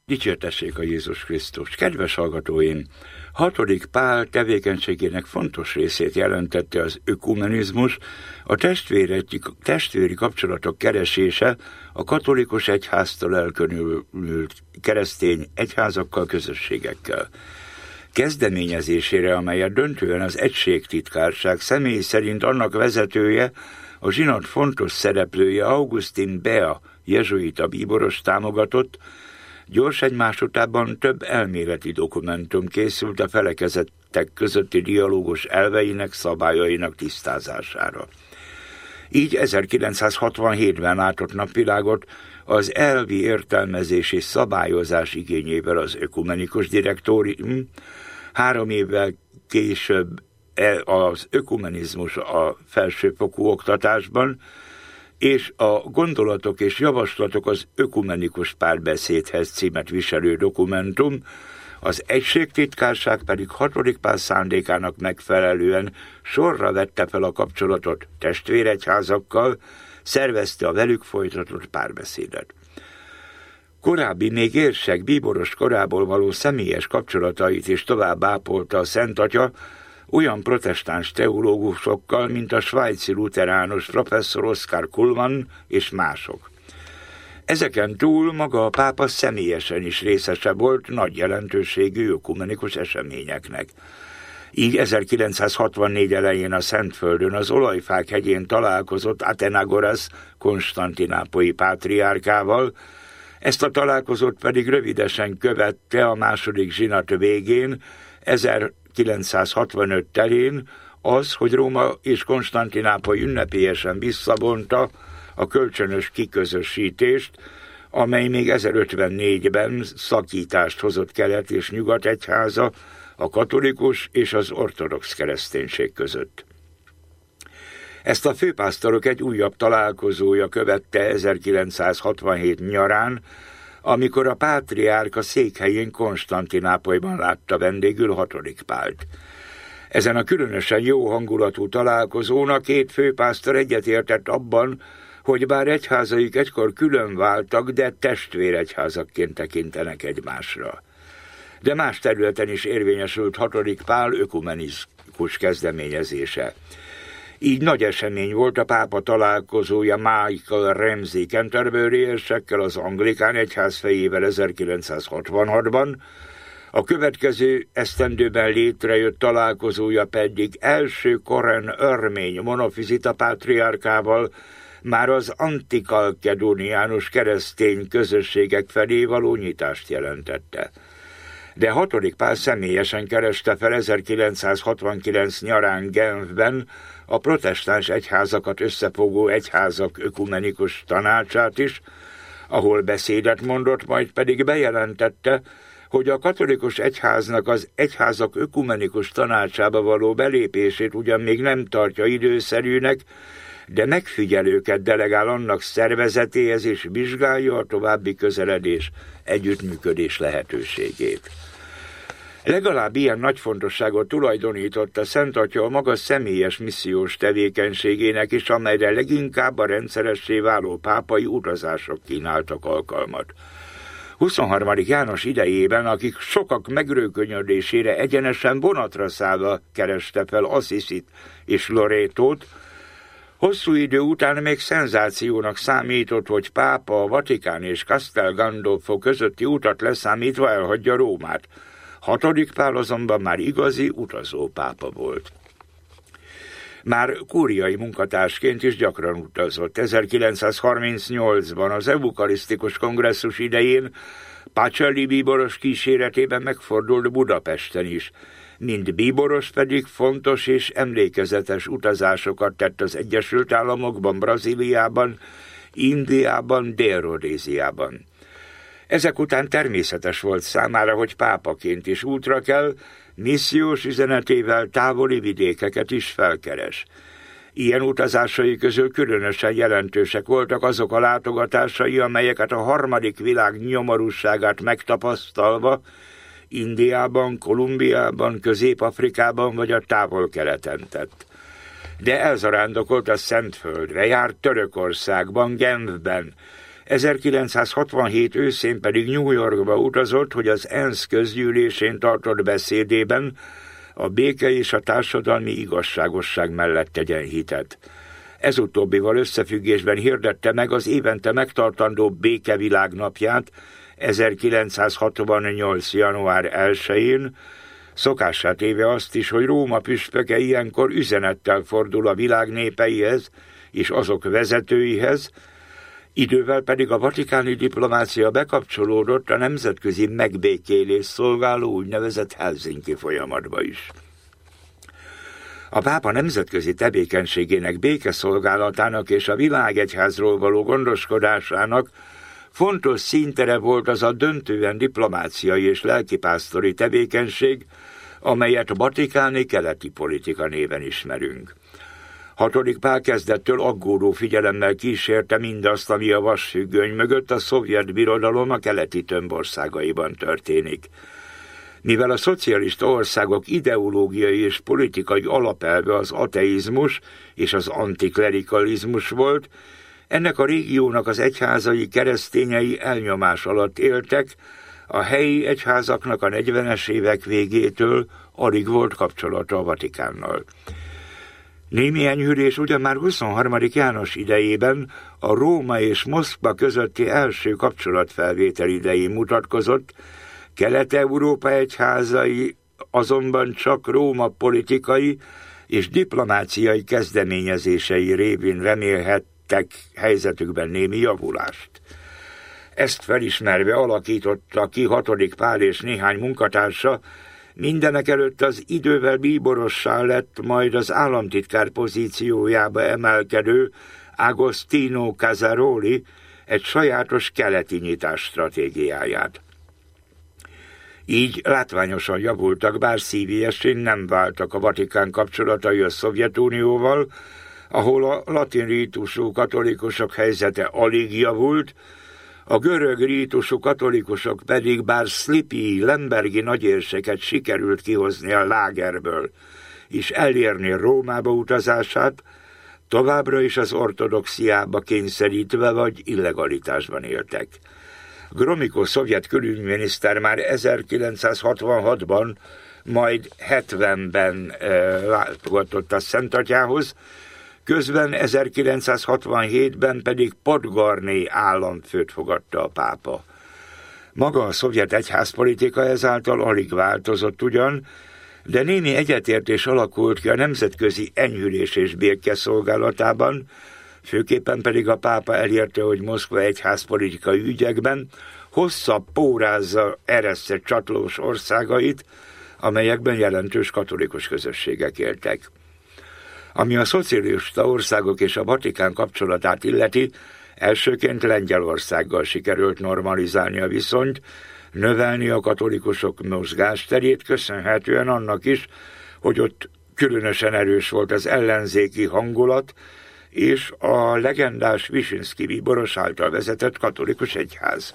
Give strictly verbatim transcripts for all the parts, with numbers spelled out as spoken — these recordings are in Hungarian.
Dicsértessék a Jézus Krisztus! Kedves hallgatóim! Hatodik Pál tevékenységének fontos részét jelentette az ökumenizmus, a testvéri, testvéri kapcsolatok keresése a katolikus egyháztól elkülönült keresztény egyházakkal, közösségekkel. Kezdeményezésére, amelyet döntően az Egységtitkárság személy szerint annak vezetője, a zsinat fontos szereplője Augustin Bea, jezsuita bíboros támogatott, gyors egymás utánban több elméleti dokumentum készült a felekezetek közötti dialógus elveinek, szabályainak tisztázására. Így ezerkilencszázhatvanhétben látott napvilágot az elvi értelmezés és szabályozás igényével az ökumenikus direktórium, három évvel később az ökumenizmus a felsőfokú oktatásban, és a gondolatok és javaslatok az ökumenikus párbeszédhez címet viselő dokumentum, az Egységtitkárság pedig hatodik Pál szándékának megfelelően sorra vette fel a kapcsolatot testvéregyházakkal, szervezte a velük folytatott párbeszédet. Korábbi, még érsek, bíboros korából való személyes kapcsolatait is tovább ápolta a Szent Atya, olyan protestáns teológusokkal, mint a svájci luteránus professzor Oskar Kuhlmann és mások. Ezeken túl maga a pápa személyesen is részese volt nagy jelentőségű ökumenikus eseményeknek. Így ezerkilencszázhatvannégy elején a Szentföldön, az Olajfák hegyén találkozott Athenagoras konstantinápolyi pátriárkával, ezt a találkozót pedig rövidesen követte a második zsinat végén, ezerkilencszázhatvanöt telén az, hogy Róma és Konstantinápoly ünnepélyesen visszavonta a kölcsönös kiközösítést, amely még ezerötvennégyben szakítást hozott Kelet és Nyugat egyháza, a katolikus és az ortodox kereszténység között. Ezt a főpásztorok egy újabb találkozója követte ezerkilencszázhatvanhét nyarán, amikor a pátriárka székhelyén Konstantinápolyban látta vendégül hatodik Pált. Ezen a különösen jó hangulatú találkozón a két főpásztor egyetértett abban, hogy bár egyházaik egykor külön váltak, de testvéregyházakként tekintenek egymásra. De más területen is érvényesült hatodik Pál ökumenikus kezdeményezése. Így nagy esemény volt a pápa találkozója Michael Ramsey Canterbury érsekkel, az anglikán egyház fejével ezerkilencszázhatvanhatban, a következő esztendőben létrejött találkozója pedig első korán örmény monofizita pátriárkával, már az antikalkedóniánus keresztény közösségek felé való nyitást jelentette. De hatodik Pál személyesen kereste fel ezerkilencszázhatvankilenc nyarán Genfben a protestáns egyházakat összefogó egyházak ökumenikus tanácsát is, ahol beszédet mondott, majd pedig bejelentette, hogy a katolikus egyháznak az egyházak ökumenikus tanácsába való belépését ugyan még nem tartja időszerűnek, de megfigyelőket delegál annak szervezetéhez és vizsgálja a további közeledés, együttműködés lehetőségét. Legalább ilyen nagy fontosságot tulajdonított a Szent Atya a maga személyes missziós tevékenységének is, amelyre leginkább a rendszeressé váló pápai utazások kínáltak alkalmat. huszonharmadik János idejében, akik sokak megrőkönyödésére egyenesen vonatra szállva kereste fel Asszisit és Lorétót, hosszú idő után még szenzációnak számított, hogy pápa a Vatikán és Castel Gandolfo közötti utat leszámítva elhagyja Rómát. Hatodik Pál azonban már igazi utazó pápa volt. Már kúriai munkatársként is gyakran utazott. ezerkilencszázharmincnyolcban az eukarisztikus kongresszus idején Pacelli bíboros kíséretében megfordult Budapesten is. Mint bíboros pedig fontos és emlékezetes utazásokat tett az Egyesült Államokban, Brazíliában, Indiában, Dél-Rodéziában. Ezek után természetes volt számára, hogy pápaként is útra kell, missziós üzenetével távoli vidékeket is felkeres. Ilyen utazásai közül különösen jelentősek voltak azok a látogatásai, amelyeket a harmadik világ nyomorúságát megtapasztalva Indiában, Kolumbiában, Közép-Afrikában vagy a Távol-Keleten tett. De elzarándokolt a Szentföldre, járt Törökországban, Genfben, ezerkilencszázhatvanhét őszén pedig New Yorkba utazott, hogy az ENSZ közgyűlésén tartott beszédében a béke és a társadalmi igazságosság mellett tegyen hitet. Ez utóbbival összefüggésben hirdette meg az évente megtartandó békevilágnapját ezerkilencszázhatvannyolc. január elsején, szokássá téve azt is, hogy Róma püspöke ilyenkor üzenettel fordul a világ népeihez és azok vezetőihez, idővel pedig a vatikáni diplomácia bekapcsolódott a nemzetközi megbékélés szolgáló úgynevezett Helsinki folyamatba is. A pápa nemzetközi tevékenységének, békeszolgálatának és a világegyházról való gondoskodásának fontos színtere volt az a döntően diplomáciai és lelkipásztori tevékenység, amelyet a vatikáni keleti politika néven ismerünk. Hatodik Pál kezdettől aggódó figyelemmel kísérte mindazt, ami a vasfüggöny mögött a szovjet birodalom a keleti tömbországaiban történik. Mivel a szocialista országok ideológiai és politikai alapelve az ateizmus és az antiklerikalizmus volt, ennek a régiónak az egyházai keresztényei elnyomás alatt éltek, a helyi egyházaknak a negyvenes évek végétől alig volt kapcsolata a Vatikánnal. Némi enyhülés ugyan már huszonharmadik János idejében, a Róma és Moszkva közötti első kapcsolatfelvétel idején mutatkozott, Kelet-Európa egyházai azonban csak Róma politikai és diplomáciai kezdeményezései révén remélhettek helyzetükben némi javulást. Ezt felismerve alakította ki hatodik Pál és néhány munkatársa, mindenekelőtt az idővel bíborossá lett, majd az államtitkár pozíciójába emelkedő Agostino Casaroli egy sajátos keleti nyitás stratégiáját. Így látványosan javultak, bár szívélyesén nem váltak a Vatikán kapcsolatai a Szovjetunióval, ahol a latin rítusú katolikusok helyzete alig javult, a görög rítusú katolikusok pedig bár Szlipi, lembergi nagyérseket sikerült kihozni a lágerből, és elérni Rómába utazását, továbbra is az ortodoxiába kényszerítve vagy illegalitásban éltek. Gromyko szovjet külügyminiszter már ezerkilencszázhatvanhatban, majd hetvenben e, látogatott a Szentatyához, közben ezerkilencszázhatvanhétben pedig Podgorné államfőt fogadta a pápa. Maga a szovjet egyházpolitika ezáltal alig változott ugyan, de némi egyetértés alakult ki a nemzetközi enyhülés és béke szolgálatában, főképpen pedig a pápa elérte, hogy Moszkva egyházpolitikai ügyekben hosszabb pórázza eresztett csatlós országait, amelyekben jelentős katolikus közösségek éltek. Ami a szocialista országok és a Vatikán kapcsolatát illeti, elsőként Lengyelországgal sikerült normalizálni a viszonyt, növelni a katolikusok mozgásterét, köszönhetően annak is, hogy ott különösen erős volt az ellenzéki hangulat, és a legendás Visinszky bíboros által vezetett katolikus egyház.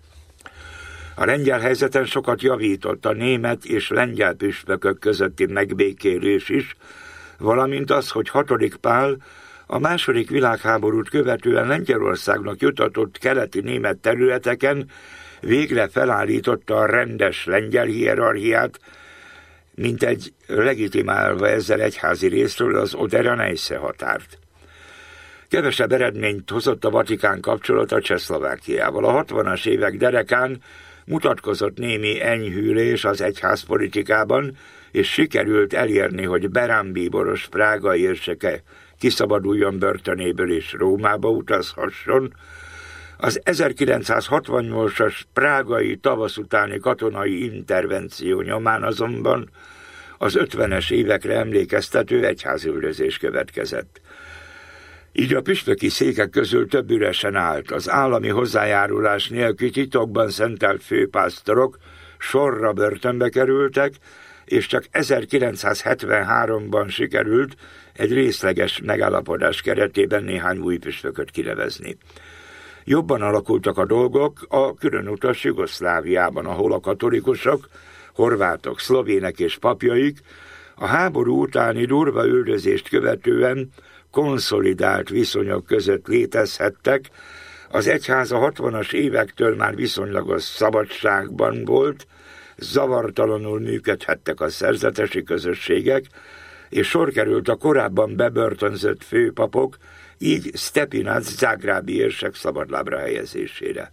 A lengyel helyzeten sokat javított a német és lengyel püspökök közötti megbékélés is, valamint az, hogy hatodik Pál a második világháborút követően Lengyelországnak jutatott keleti német területeken végre felállította a rendes lengyel hierarchiát, mint egy legitimálva ezzel egyházi részről az Oder-Neisse határt. Kevesebb eredményt hozott a Vatikán kapcsolata Csehszlovákiával. A hatvanas évek derekán mutatkozott némi enyhülés az egyházpolitikában, és sikerült elérni, hogy Berán bíboros prágai érseke kiszabaduljon börtönéből és Rómába utazhasson. Az ezerkilencszázhatvannyolcas prágai tavasz utáni katonai intervenció nyomán azonban az ötvenes évekre emlékeztető egyházüldözés következett. Így a püspöki székek közül több üresen állt. Az állami hozzájárulás nélkül titokban szentelt főpásztorok sorra börtönbe kerültek, és csak ezerkilencszázhetvenháromban sikerült egy részleges megállapodás keretében néhány új püspököt kinevezni. Jobban alakultak a dolgok a különutas Jugoszláviában, ahol a katolikusok, horvátok, szlovének és papjaik a háború utáni durva üldözést követően konszolidált viszonyok között létezhettek, Az egyház a hatvanas évektől már viszonylagos szabadságban volt, zavartalanul működhettek a szerzetesi közösségek, és sor került a korábban bebörtönzött főpapok, így Stepinac zágrábi érsek szabadlábra helyezésére.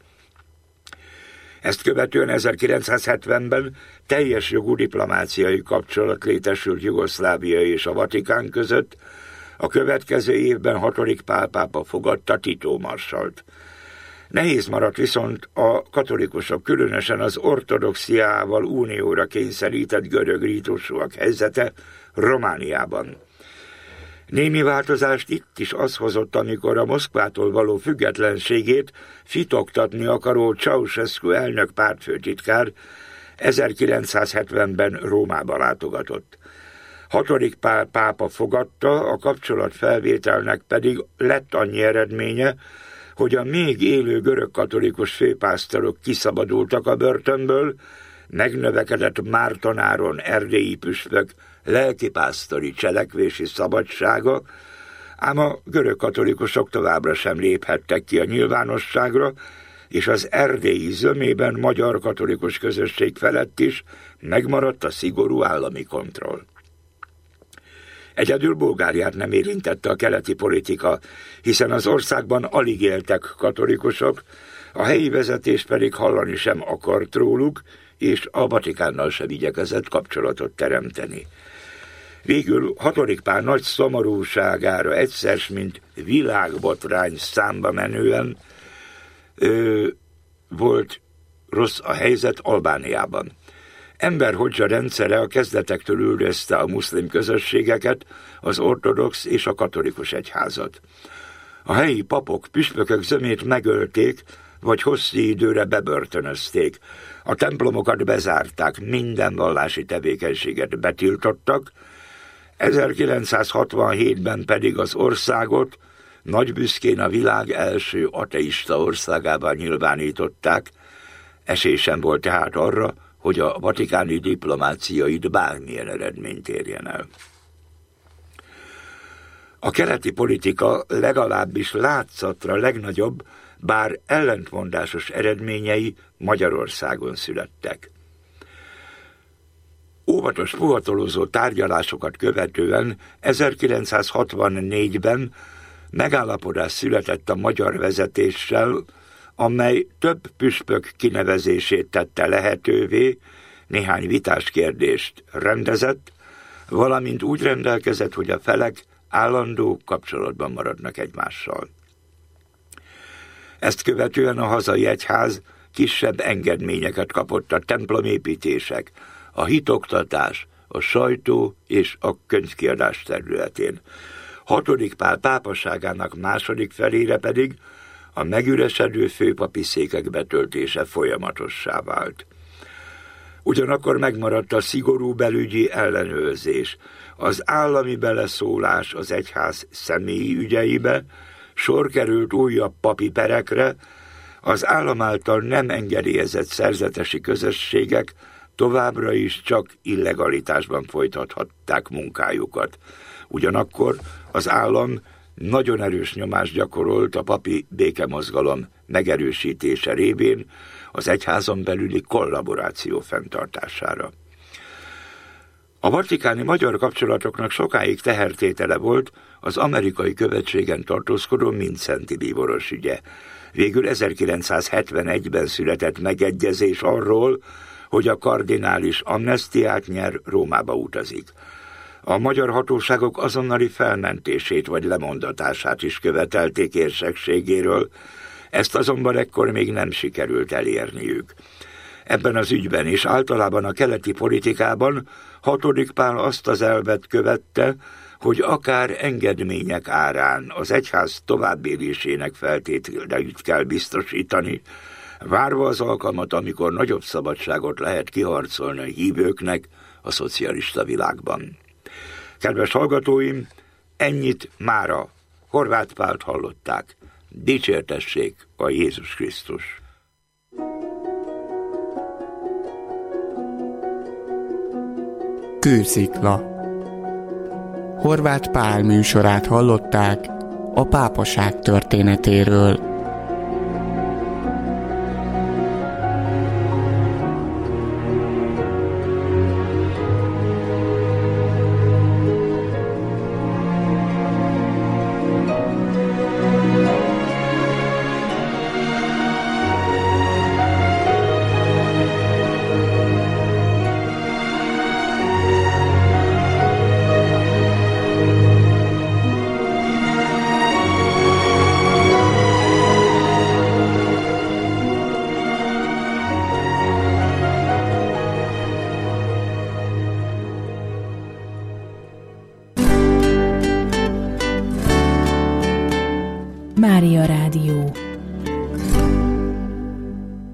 Ezt követően ezerkilencszázhetvenben teljes jogú diplomáciai kapcsolat létesült Jugoszlávia és a Vatikán között, a következő évben hatodik Pál pápa fogadta Tito marsalt. Nehéz maradt viszont a katolikusok, különösen az ortodoxiával unióra kényszerített görög rítusúak helyzete Romániában. Némi változást itt is az hozott, amikor a Moszkvától való függetlenségét fitoktatni akaró Ceausescu elnök pártfőtitkár ezerkilencszázhetvenben Rómába látogatott. Hatodik Pál pápa fogadta, a kapcsolatfelvételnek pedig lett annyi eredménye, hogy a még élő görögkatolikus főpásztorok kiszabadultak a börtönből, megnövekedett Márton Áron erdélyi püspök lelkipásztori cselekvési szabadsága, ám a görögkatolikusok továbbra sem léphettek ki a nyilvánosságra, és az erdélyi zömében magyar katolikus közösség felett is megmaradt a szigorú állami kontroll. Egyedül Bulgáriát nem érintette a keleti politika, hiszen az országban alig éltek katolikusok, a helyi vezetés pedig hallani sem akart róluk, és a Vatikánnal sem igyekezett kapcsolatot teremteni. Végül hatodik Pál nagy szomorúságára egyszer, mint világbotrány számba menően ö, volt rossz a helyzet Albániában. Enver Hodzsa rendszere a kezdetektől üldözte a muszlim közösségeket, az ortodox és a katolikus egyházat. A helyi papok, püspökök zömét megölték, vagy hosszú időre bebörtönözték. A templomokat bezárták, minden vallási tevékenységet betiltottak, ezerkilencszázhatvanhétben pedig az országot nagy büszkén a világ első ateista országában nyilvánították. Esély sem volt tehát arra, hogy a vatikáni diplomácia itt bármilyen eredményt érjen el. A keleti politika legalábbis látszatra legnagyobb, bár ellentmondásos eredményei Magyarországon születtek. Óvatos puhatolózó tárgyalásokat követően ezerkilencszázhatvannégyben megállapodás született a magyar vezetéssel, amely több püspök kinevezését tette lehetővé, néhány vitás kérdést rendezett, valamint úgy rendelkezett, hogy a felek állandó kapcsolatban maradnak egymással. Ezt követően a hazai egyház kisebb engedményeket kapott a templomépítések, a hitoktatás, a sajtó és a könyvkiadás területén. Hatodik Pál pápaságának második felére pedig a megüresedő főpapi székek betöltése folyamatossá vált. Ugyanakkor megmaradt a szigorú belügyi ellenőrzés, az állami beleszólás az egyház személyi ügyeibe, sor került újabb papi perekre, az állam által nem engedélyezett szerzetesi közösségek továbbra is csak illegalitásban folytathatták munkájukat. Ugyanakkor az állam nagyon erős nyomást gyakorolt a papi békemozgalom megerősítése révén az egyházon belüli kollaboráció fenntartására. A vatikáni magyar kapcsolatoknak sokáig tehertétele volt az amerikai követségen tartózkodó Mindszenty bíboros ügye. Végül ezerkilencszázhetvenegyben született megegyezés arról, hogy a kardinális amnesztiát nyer, Rómába utazik. A magyar hatóságok azonnali felmentését vagy lemondatását is követelték érsekségéről, ezt azonban ekkor még nem sikerült elérniük. Ebben az ügyben és általában a keleti politikában hatodik Pál azt az elvet követte, hogy akár engedmények árán az egyház továbbélésének feltételeit kell biztosítani, várva az alkalmat, amikor nagyobb szabadságot lehet kiharcolni a hívőknek a szocialista világban. Kedves hallgatóim, ennyit mára. Horváth Pált hallották. Dicsértessék a Jézus Krisztus! Kőszikla. Horváth Pál műsorát hallották a pápaság történetéről. Mária Rádió.